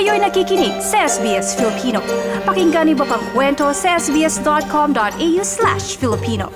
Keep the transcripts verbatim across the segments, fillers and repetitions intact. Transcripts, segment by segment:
Kayo'y nakikinig sa S B S Filipino. Pakinggan niyo pa ang kwento sa sbs.com.au slash Filipino.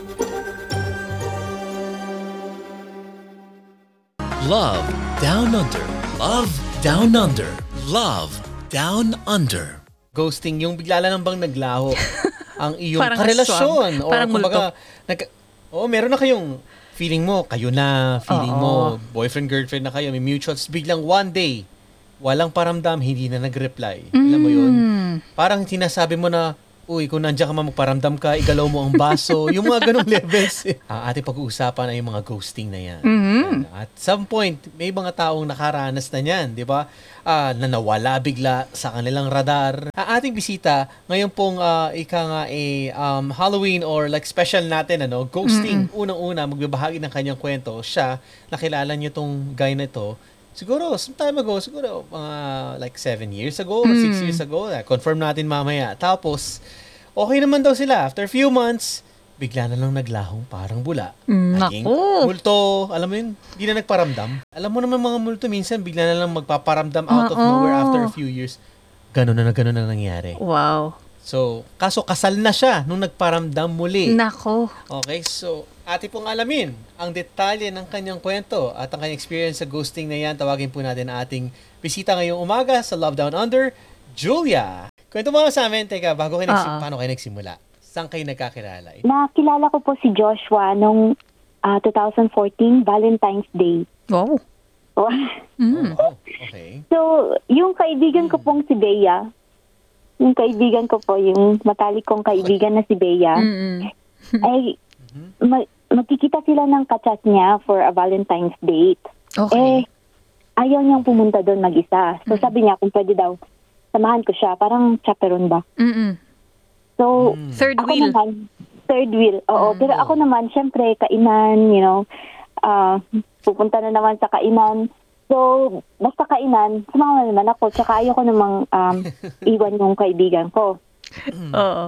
Love Down Under. Love Down Under. Love Down Under. Ghosting, yung bigla lang bang naglaho ang iyong Parang karelasyon. aswang. Parang o kumbaga, nag, oh, meron na kayong feeling mo, kayo na, feeling Oo. mo, boyfriend, girlfriend na kayo, may mutuals. Biglang one day, walang paramdam, hindi na nag-reply. Alam mo yun? Parang sinasabi mo na, uy, kung nandiyan ka man magparamdam ka, igalaw mo ang baso. Yung mga ganong levels. Ang ating pag-uusapan ay yung mga ghosting na yan. Mm-hmm. At some point, may mga taong nakaranas na yan, di ba? Ah, na nawala bigla sa kanilang radar. Ang ating bisita, ngayon pong ah, ika nga eh, um, Halloween or like special natin, ano, ghosting. Mm-hmm. Unang-una, magbabahagi ng kanyang kwento. Siya, nakilala niyo tong guy na ito, siguro, some time ago, siguro, mga uh, like seven years ago or six years ago. Confirm natin mamaya. Tapos, okay naman daw sila. After a few months, bigla na lang naglahong parang bula. Naging Naku. multo. Alam mo yun, hindi na nagparamdam. Alam mo naman mga multo, minsan bigla na lang magpaparamdam out of Oo. nowhere after a few years. Ganon na na ganon na nangyari. Wow. So, kaso kasal na siya nung nagparamdam muli. Nako. Okay, so ati pong alamin ang detalye ng kanyang kwento at ang kanyang experience sa ghosting na yan. Tawagin po natin ang ating bisita ngayong umaga sa Love Down Under, Julia. Kwento mo sa amin, teka, bago kayo nagsim- Oo. paano kayo nagsimula? Saan kayo nagkakilala? Nakilala ko po si Joshua nung ah, twenty fourteen, Valentine's Day. Wow. Oh. Mm. Oh, wow. Okay. So, yung kaibigan ko pong si Bea, yung kaibigan ko po, yung matalik kong kaibigan na si Bea, Mm-mm. ay ma- magkikita sila ng kachat niya for a Valentine's date. Okay. Eh, ayaw niyang pumunta doon mag-isa. So, sabi niya kung pwede daw, samahan ko siya. Parang chaperon ba? Mm-mm. So, Third ako wheel. naman, third wheel. Oo, pero ako naman, syempre, kainan, you know, ah, pupunta na naman sa kainan. So, basta kainan, sumama naman ako. Tsaka ayoko namang um, iwan yung kaibigan ko. Oo.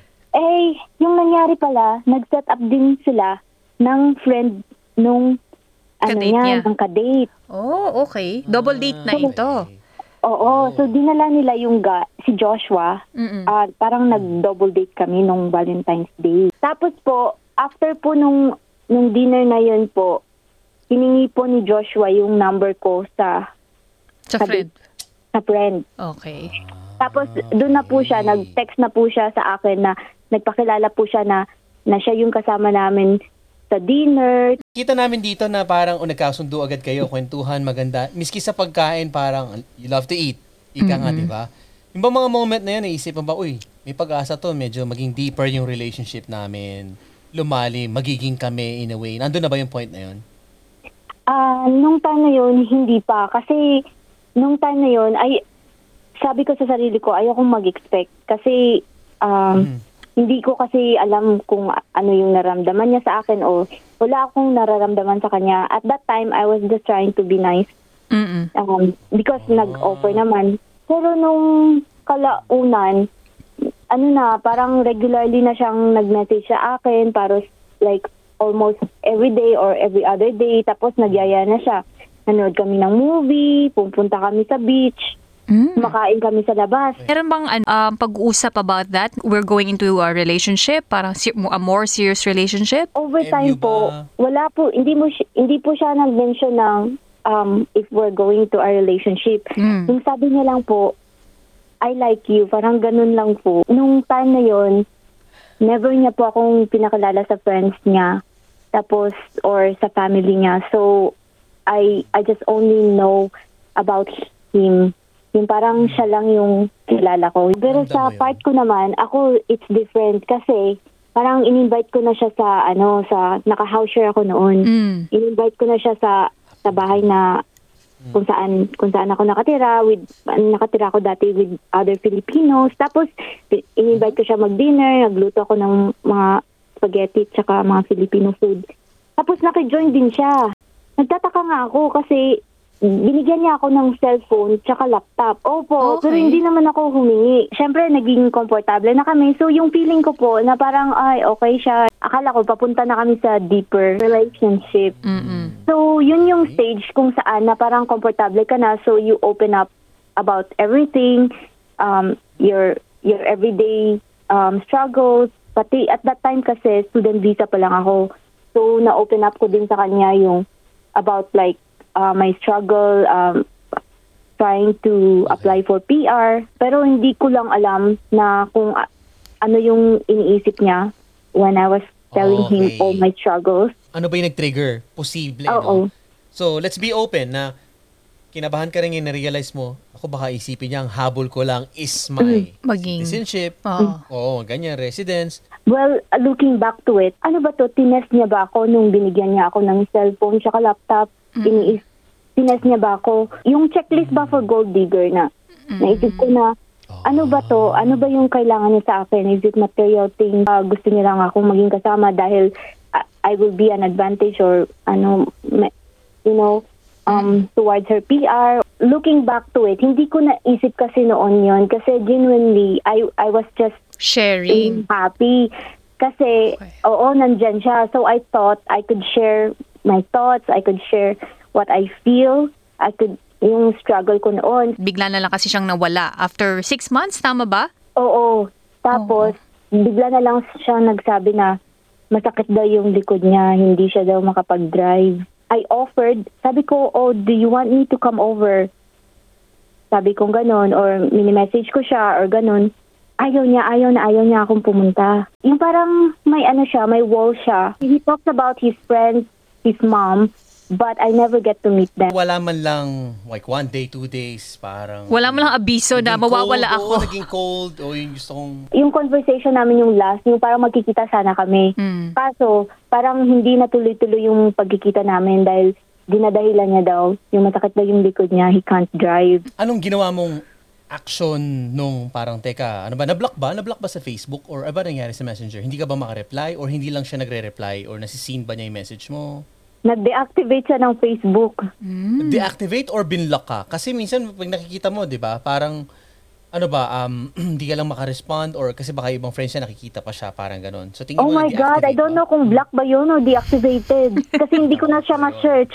Eh, yung nangyari pala, nag-set up din sila ng friend nung ano Kadate niya, niya. ng kadate. Oh, okay. Double date na ito. Oo, so dinala nila yung ga- si Joshua. Mm-mm. Ah, parang nag-double date kami nung Valentine's Day. Tapos po, after po nung, nung dinner na yun po, hiningi po ni Joshua yung number ko sa, Sa friend. sa friend. Okay. Tapos doon na po siya, nag-text na po siya sa akin na nagpakilala po siya na, na siya yung kasama namin sa dinner. Kita namin dito na parang o nagkasundo agad kayo, kwentuhan, maganda. Miski sa pagkain, parang you love to eat. Ika nga, di ba? Yung ba mga moment na yan, naisip mo ba, uy, may pag-asa to, medyo maging deeper yung relationship namin. Lumali, magiging kami in a way. Nandun na ba yung point na yun? Ah, nung time na yun, hindi pa. Kasi nung time na yun, ay sabi ko sa sarili ko, ayokong mag-expect. Kasi um, hindi ko kasi alam kung ano yung naramdaman niya sa akin o wala akong nararamdaman sa kanya. At that time, I was just trying to be nice. Mm-mm. Um, because nag-offer naman. Pero nung kalaunan, ano na, parang regularly na siyang nag-message sa akin, para like almost every day or every other day. Tapos nagyaya na siya. Nanood kami ng movie, pupunta kami sa beach, Mm. makain kami sa labas. Meron bang ano, um, pag-uusap about that? We're going into a relationship, parang si- a more serious relationship? Over M U time ba? po, wala po, hindi mo si- hindi po siya nag-mention ng um, if we're going to a relationship. Mm. Yung sabi niya lang po, I like you, parang ganun lang po. Nung time na yon, never niya po akong pinakilala sa friends niya, tapos, or sa family niya. So, I I just only know about him. Yung parang siya lang yung kilala ko. Pero Ramdam sa mo yun. part ko naman, ako, it's different kasi parang in-invite ko na siya sa, ano, sa, naka-house share ako noon. Mm. In-invite ko na siya sa, sa bahay na kung saan, kung saan ako nakatira, with, nakatira ako dati with other Filipinos. Tapos, in-invite ko siya mag-dinner, nagluto ako ng mga spaghetti tsaka mga Filipino food. Tapos, naki-join din siya. Nagtataka nga ako kasi binigyan niya ako ng cellphone tsaka laptop. Opo, Okay. pero hindi naman ako humingi. Siyempre, naging komportable na kami. So, yung feeling ko po na parang, ay, okay siya. Akala ko, papunta na kami sa deeper relationship. Mm-mm. So, yun yung stage kung saan na parang komportable ka na. So, you open up about everything, um, your your everyday um, struggles. Pati at that time kasi student visa pa lang ako. So na-open up ko din sa kanya yung about like uh, my struggle um, trying to apply for P R. Pero hindi ko lang alam na kung uh, ano yung iniisip niya when I was telling Okay. him all my struggles. Ano ba yung nag-trigger? Posible, Oo. no? So, let's be open na kinabahan ka rin yung na-realize mo, ako baka isipin niya, ang habol ko lang is my Maging- citizenship. Oo. Oo, ganyan, residence. Well, uh, looking back to it, ano ba to? Tinest niya ba ako nung binigyan niya ako ng cellphone tsaka laptop? Iniis, tinest niya ba ako? Yung checklist ba for gold digger na? Naisip ko na, ano ba to? Ano ba yung kailangan niya sa akin? Is it material thing? Uh, gusto niya lang akong maging kasama dahil uh, I will be an advantage or ano, ma- you know, um, towards her P R. Looking back to it, hindi ko naisip kasi noon yon kasi genuinely, I I was just Sharing. happy. Kasi, Okay. oo, nandyan siya. So, I thought I could share my thoughts. I could share what I feel. I could, yung struggle ko noon. Bigla na lang kasi siyang nawala. After six months, tama ba? Oo. Tapos, bigla na lang siya nagsabi na masakit daw yung likod niya. Hindi siya daw makapag-drive. I offered, sabi ko, oh, do you want me to come over? Sabi ko ganon, or mini-message ko siya, or ganon. Ayaw niya, ayaw na ayaw niya akong pumunta. Yung parang may ano siya, may wall siya. He talks about his friends, his mom, but I never get to meet them. Wala man lang, like one day, two days, parang... Wala mo lang abiso na naging mawawala cold, ako. Oo, naging cold, o yung gusto kong... Yung conversation namin yung last, yung parang magkikita sana kami. Mm. Kaso, parang hindi natuloy-tuloy yung pagkikita namin dahil dinadahilan niya daw, yung masakit daw yung likod niya, he can't drive. Anong ginawa mong action nung parang, teka, ano ba, na-block ba? Na-block ba sa Facebook? Or ano ba nangyari sa Messenger? Hindi ka ba makareply? Or hindi lang siya nagre-reply? Or nasiseen ba niya yung message mo? Nag-deactivate siya ng Facebook. Deactivate or binlock ka? Kasi minsan, pag nakikita mo, di ba, parang, ano ba, um, hindi ka lang makarespond or kasi baka ibang friends niya nakikita pa siya, parang ganun. So, tingin Oh mo my God, I na-deactivate don't ba? know kung block ba yun o deactivated. Kasi hindi ko na siya ma-search.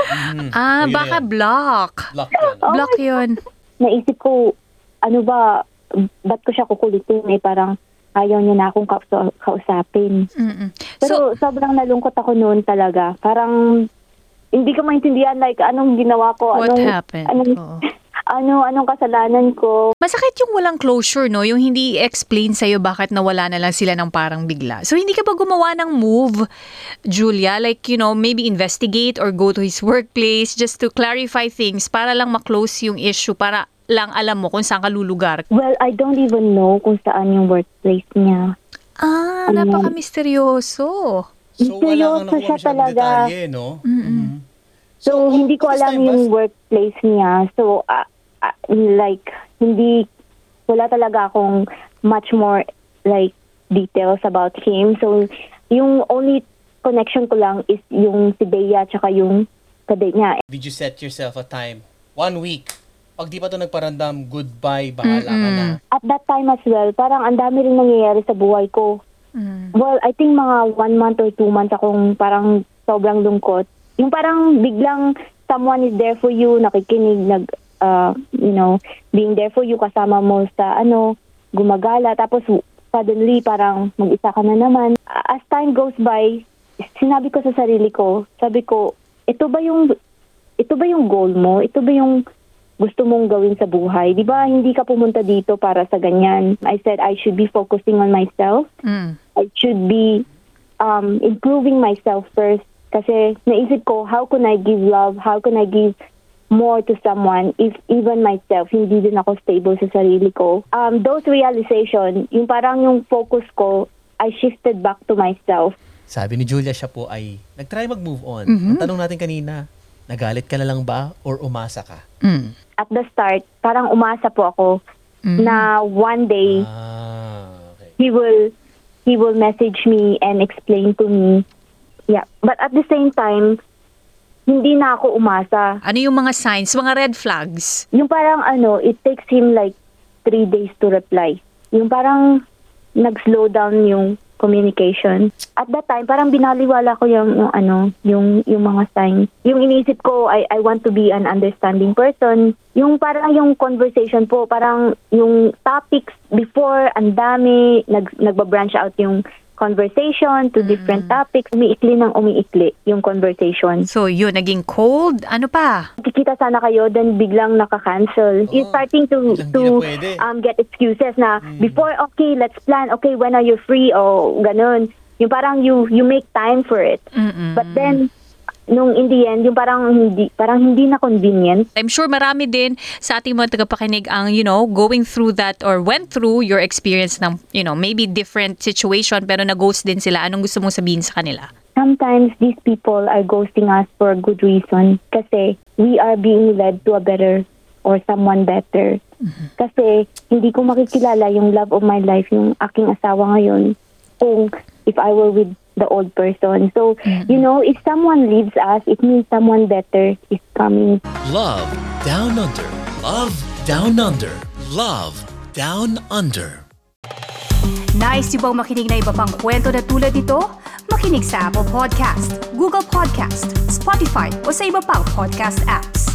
Ah, So, yun baka na yun. block. Block yun. Oh Block yun. Naisip ko, ano ba, ba't ko siya kukulitin eh, parang ayaw niya na akong kaus- kausapin. Mm-mm. Pero So, sobrang nalungkot ako noon talaga. Parang hindi ko maintindihan like anong ginawa ko, What anong happened? anong Oo. ano anong kasalanan ko. masakit yung walang closure, no? Yung hindi explain sa'yo bakit nawala na lang sila ng parang bigla. So, hindi ka ba gumawa ng move, Julia? Like, you know, maybe investigate or go to his workplace just to clarify things para lang ma-close yung issue, para lang alam mo kung saan ka lulugar. Well, I don't even know kung saan yung workplace niya. Ah, Ano? napaka-misteryoso. So, wala kang Seryoso nakuha siya masyadong talaga. detalye, no? Mhm. So, So, hindi ko this alam time, yung bas- workplace niya. So, uh, uh, like, hindi, wala talaga akong much more, like, details about him. So, yung only connection ko lang is yung si Bea tsaka yung kadate niya. Did you set yourself a time? One week. Pag di pa ito nagparandam, goodbye, bahala ka na. At that time as well, parang ang dami rin nangyayari sa buhay ko. Well, I think mga one month or two months akong parang sobrang lungkot. Yung parang biglang someone is there for you, nakikinig, nag, uh, you know, being there for you, kasama mo sa, ano, gumagala. Tapos suddenly, parang mag-isa ka na naman. As time goes by, sinabi ko sa sarili ko, sabi ko, ito ba yung, ito ba yung goal mo? Ito ba yung gusto mong gawin sa buhay? Di ba hindi ka pumunta dito para sa ganyan? I said I should be focusing on myself. Mm. I should be um, improving myself first. Kasi naisip ko, how can I give love? How can I give more to someone if even myself, hindi din ako stable sa sarili ko? Um, those realization, yung parang yung focus ko, I shifted back to myself. Sabi ni Julia, siya po ay nag-try mag-move on. Ang tanong natin kanina, nagalit ka na lang ba or umasa ka? Mm. At the start, parang umasa po ako na one day, Ah, okay. he will he will message me and explain to me. Yeah, but at the same time, hindi na ako umasa. Ano yung mga signs, mga red flags? Yung parang ano, it takes him like three days to reply. Yung parang nag-slow down yung communication. At that time, parang binaliwala ko yung, yung ano, yung yung mga signs. Yung iniisip ko, I I want to be an understanding person. Yung parang yung conversation po, parang yung topics before, ang dami, nag, nagba-branch out yung conversation to different topics. Umiikli ng umiikli yung conversation. So, yun, naging cold. Ano pa? Kikita sana kayo, then biglang naka-cancel. You're starting to Biglang to di na pwede. um get excuses na before, okay, let's plan. Okay, when are you free? O ganun. Yung parang you you make time for it. Mm-mm. But then, nung in the end, yung parang hindi, parang hindi na convenient. I'm sure marami din sa ating mga tagapakinig ang, you know, going through that or went through your experience ng, you know, maybe different situation pero na-ghost din sila. Anong gusto mong sabihin sa kanila? Sometimes these people are ghosting us for a good reason kasi we are being led to a better or someone better. Kasi hindi ko makikilala yung love of my life, yung aking asawa ngayon, kung if I were with the old person. So, you know, if someone leaves us, it means someone better is coming. Love Down Under. Love Down Under. Love Down Under. Nice yung bang makinig na iba pang kwento na tulad ito? Makinig sa Apple Podcast, Google Podcast, Spotify o sa iba pang podcast apps.